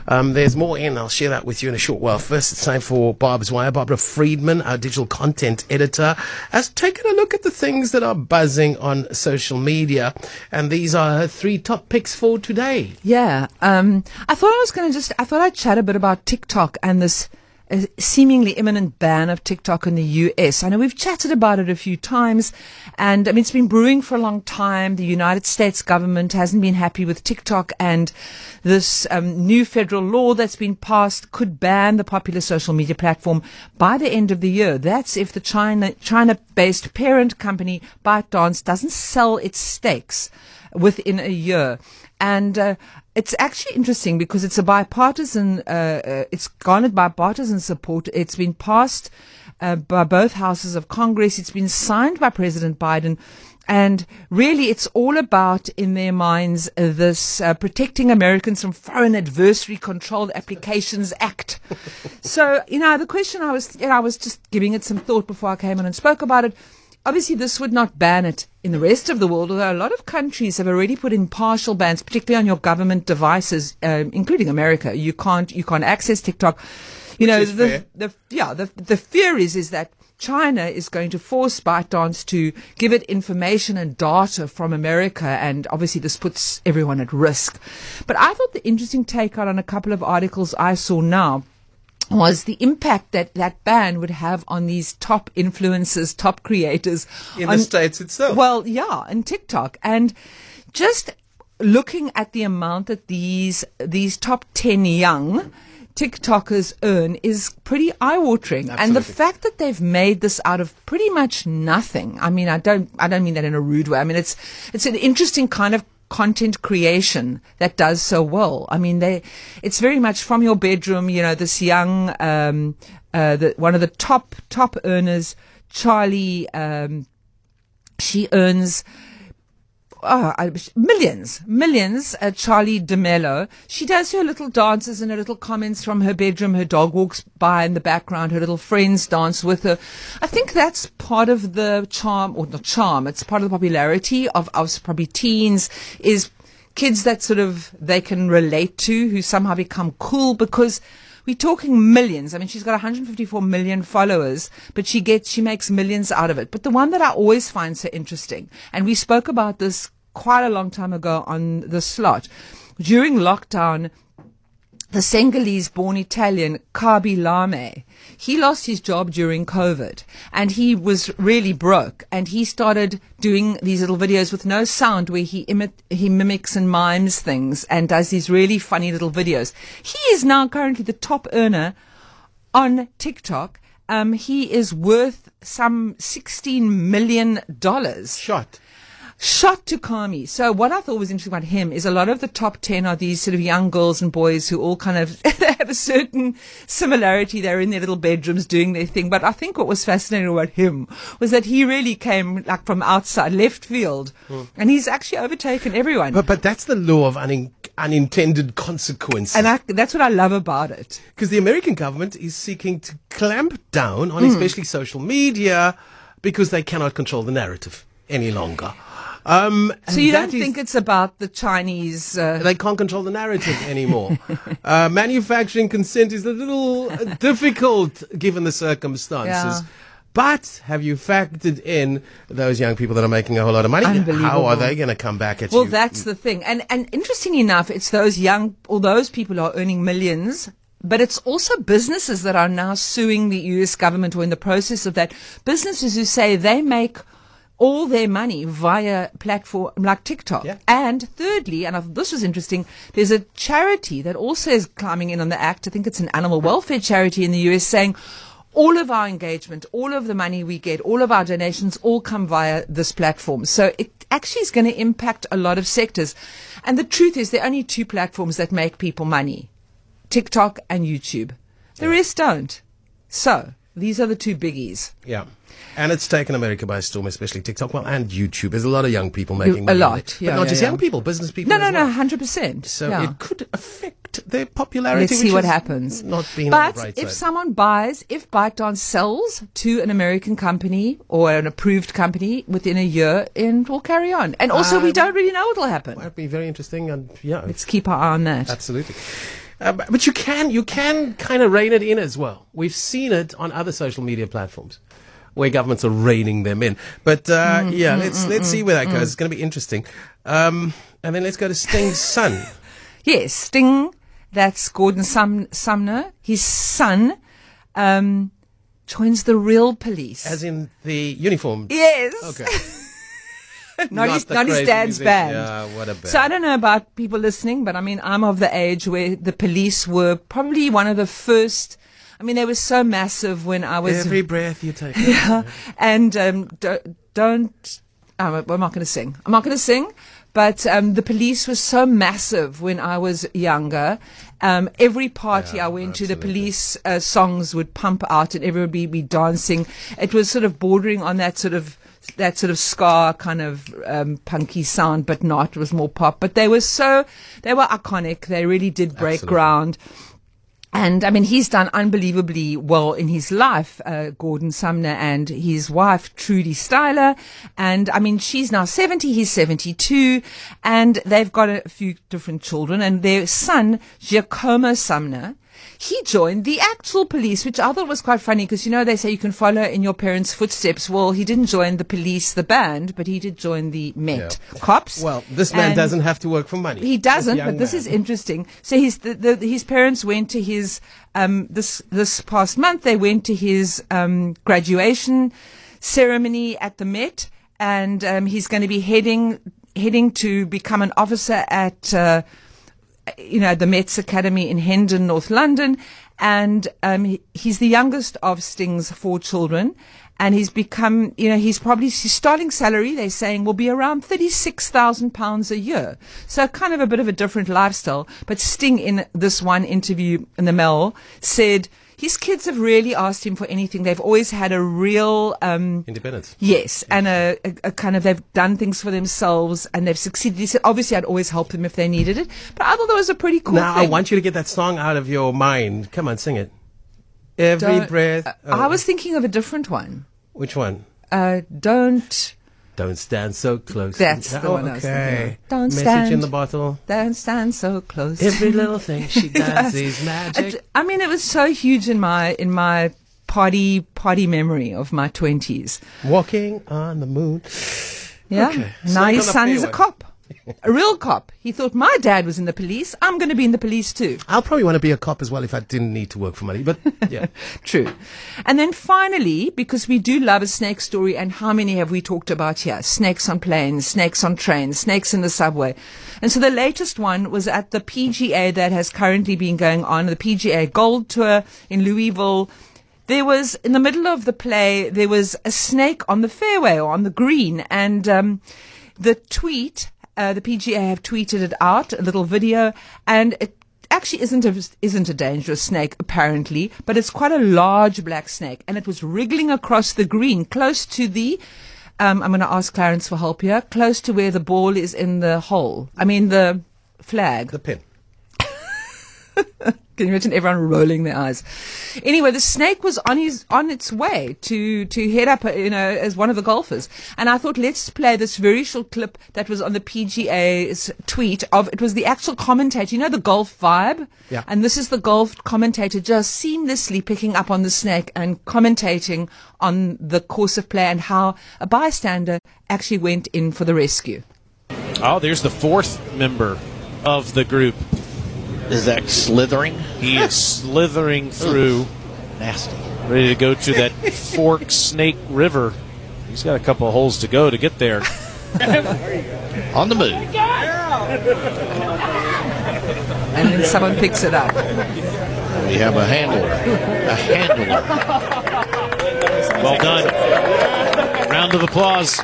There's more in. I'll share that with you in a short while. First, it's time for Barb's Wire. Barbara Friedman, our digital content editor, has taken a look at the things that are buzzing on social media. And these are her 3 top picks for today. Yeah. I thought I'd chat a bit about TikTok and this seemingly imminent ban of TikTok in the US. I know we've chatted about it a few times, and I mean, it's been brewing for a long time. The United States government hasn't been happy with TikTok, and this new federal law that's been passed could ban the popular social media platform by the end of the year. That's if the China-based parent company ByteDance doesn't sell its stakes within a year. And it's actually interesting because it's a bipartisan, it's garnered bipartisan support. It's been passed by both houses of Congress. It's been signed by President Biden. And really, it's all about, in their minds, this Protecting Americans from Foreign Adversary Controlled Applications Act. So, the question I was just giving it some thought before I came on and spoke about it. Obviously, this would not ban it in the rest of the world, although a lot of countries have already put in partial bans, particularly on your government devices, including America. You can't access TikTok. The fear is that China is going to force ByteDance to give it information and data from America, and obviously this puts everyone at risk. But I thought the interesting take on a couple of articles I saw now was the impact that ban would have on these top influencers, top creators. In the States itself. Well, yeah, in TikTok. And just looking at the amount that these top 10 young TikTokers earn is pretty eye-watering. Absolutely. And the fact that they've made this out of pretty much nothing. I mean, I don't mean that in a rude way. I mean, it's an interesting kind of content creation that does so well. I mean, it's very much from your bedroom. This young, one of the top earners, Charlie, she earns millions. Charlie D'Amelio. She does her little dances and her little comments from her bedroom. Her dog walks by in the background. Her little friends dance with her. I think that's part of the charm, or not charm. It's part of the popularity of probably teens, is kids that sort of they can relate to, who somehow become cool because we're talking millions. I mean, she's got 154 million followers, but she makes millions out of it. But the one that I always find so interesting, and we spoke about this quite a long time ago on the slot, during lockdown, the Senegalese-born Italian Kaby Lame, he lost his job during COVID, and he was really broke, and he started doing these little videos with no sound where he mimics and mimes things and does these really funny little videos. He is now currently the top earner on TikTok. He is worth some $16 million. Shot to Kami. So what I thought was interesting about him is a lot of the top 10 are these sort of young girls and boys who all kind of have a certain similarity. They're in their little bedrooms doing their thing. But I think what was fascinating about him was that he really came like from outside left field, and he's actually overtaken everyone. But that's the law of unintended consequences. And that's what I love about it. Because the American government is seeking to clamp down on especially social media because they cannot control the narrative any longer. So you don't think it's about the Chinese? They can't control the narrative anymore. Manufacturing consent is a little difficult given the circumstances. Yeah. But have you factored in those young people that are making a whole lot of money? How are they going to come back at you? Well, that's the thing. And interestingly enough, it's those people are earning millions. But it's also businesses that are now suing the US government, or in the process of that. Businesses who say they make all their money via platform like TikTok. Yeah. And thirdly, and I thought this was interesting, there's a charity that also is climbing in on the act. I think it's an animal welfare charity in the US, saying all of our engagement, all of the money we get, all of our donations all come via this platform. So it actually is going to impact a lot of sectors. And the truth is there are only 2 platforms that make people money, TikTok and YouTube. The rest don't. So these are the 2 biggies. Yeah. And it's taken America by storm, especially TikTok, and YouTube. There's a lot of young people making money. A lot, But not just young people, business people. No, 100%. So it could affect their popularity. Let's see what happens. Not being on the bright But if side. someone if ByteDance sells to an American company or an approved company within a year, it will carry on. And also, we don't really know what will happen. Might be very interesting, and Let's keep our eye on that. Absolutely. But you can kind of rein it in as well. We've seen it on other social media platforms where governments are reining them in. But let's see where that goes. It's going to be interesting. And then let's go to Sting's son. Yes, Sting. That's Gordon Sumner. His son joins the real police. As in the uniform? Yes. Okay. not his dad's band. Yeah, what a band. So I don't know about people listening, but I mean, I'm of the age where the police were probably one of the first. I mean, they were so massive when I was. Every breath you take. Yeah. And I'm not going to sing. I'm not going to sing. But the police was so massive when I was younger. Every party I went to, the police songs would pump out and everybody would be dancing. It was sort of bordering on that sort of ska kind of punky sound, but not. It was more pop. But they were iconic. They really did break ground. And I mean, he's done unbelievably well in his life, Gordon Sumner, and his wife, Trudy Styler. And I mean, she's now 70, he's 72, and they've got a few different children. And their son, Giacomo Sumner, he joined the actual police, which I thought was quite funny because, you know, they say you can follow in your parents' footsteps. Well, he didn't join the police, the band, but he did join the Met cops. Well, this man doesn't have to work for money. He doesn't, but this is interesting. So his parents went to his, this past month, they went to his, graduation ceremony at the Met, and, he's going to be heading to become an officer at, the Met's Academy in Hendon, North London. And he's the youngest of Sting's 4 children. And he's become, his starting salary, they're saying, will be around £36,000 a year. So kind of a bit of a different lifestyle. But Sting, in this one interview in the Mail, said his kids have really asked him for anything. They've always had a real independence. Yes, and a kind of, they've done things for themselves and they've succeeded. He said, obviously, I'd always help them if they needed it. But I thought that was a pretty cool thing. Now, I want you to get that song out of your mind. Come on, sing it. Every breath. I was thinking of a different one. Which one? Don't stand so close. That's the one I was thinking of. Don't Message stand in the bottle. Don't stand so close. Every little thing she does is magic. I mean, it was so huge in my party memory of my 20s. Walking on the moon. Yeah. Okay. Now his son is a cop. A real cop. He thought, my dad was in the police. I'm going to be in the police too. I'll probably want to be a cop as well if I didn't need to work for money. But yeah. True. And then finally, because we do love a snake story, and how many have we talked about here? Snakes on planes, snakes on trains, snakes in the subway. And so the latest one was at the PGA that has currently been going on, the PGA Gold Tour in Louisville. There was, in the middle of the play, there was a snake on the fairway or on the green. And the tweet, the PGA have tweeted it out, a little video, and it actually isn't a dangerous snake, apparently, but it's quite a large black snake, and it was wriggling across the green, close to the, I'm going to ask Clarence for help here, close to where the ball is in the hole. I mean, the flag. The pin. Can you imagine everyone rolling their eyes? Anyway, the snake was on its way to head up, as one of the golfers. And I thought, let's play this very short clip that was on the PGA's tweet of, it was the actual commentator, the golf vibe? Yeah. And this is the golf commentator just seamlessly picking up on the snake and commentating on the course of play and how a bystander actually went in for the rescue. Oh, there's the 4th member of the group. Is that slithering? He is slithering through. Nasty. Ready to go to that Fork Snake River. He's got a couple of holes to go to get there. On the move. And then someone picks it up. We have a handler. Well done. Round of applause.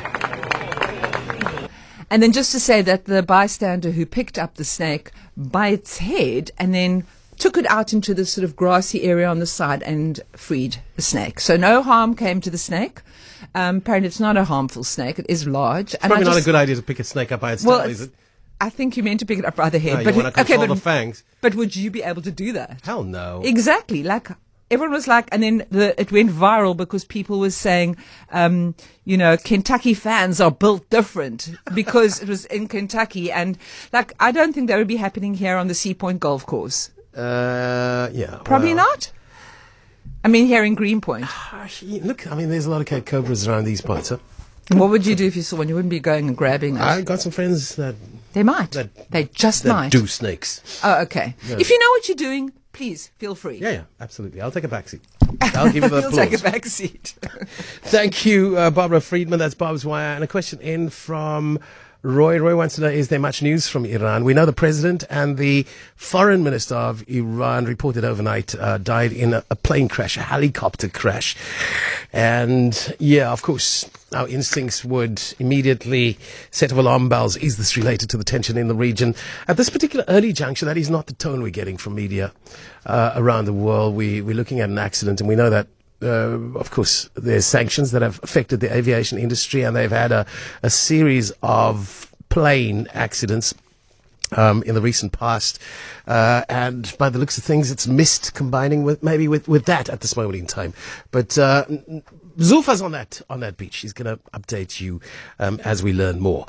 And then just to say that the bystander who picked up the snake by its head and then took it out into this sort of grassy area on the side and freed the snake. So no harm came to the snake. Apparently it's not a harmful snake. It is large. It's probably not a good idea to pick a snake up by its tail, is it? I think you meant to pick it up by the head. No, you want to control the fangs. But would you be able to do that? Hell no. Exactly. Everyone was like, and then it went viral because people were saying, Kentucky fans are built different because it was in Kentucky. And I don't think that would be happening here on the Sea Point Golf Course. Yeah. Probably well, not. I mean, here in Greenpoint. Look, I mean, there's a lot of Cape Cobras around these parts, huh? What would you do if you saw one? You wouldn't be going and grabbing it. I've got some friends that They might. They just might. do snakes. Oh, okay. If you know what you're doing, please feel free. Yeah, absolutely. I'll take a backseat. I'll give you the You'll applause. take a back seat. Thank you, Barbara Friedman. That's Barb's Wire. And a question in from Roy. Roy wants to know, is there much news from Iran? We know the president and the foreign minister of Iran reported overnight died in a plane crash, a helicopter crash. And yeah, of course, our instincts would immediately set off alarm bells. Is this related to the tension in the region? At this particular early juncture, that is not the tone we're getting from media around the world. We're looking at an accident, and we know that of course, there's sanctions that have affected the aviation industry, and they've had a series of plane accidents in the recent past. And by the looks of things, it's missed combining with maybe with that at this moment in time. But Zulfa's on that beach. She's going to update you as we learn more.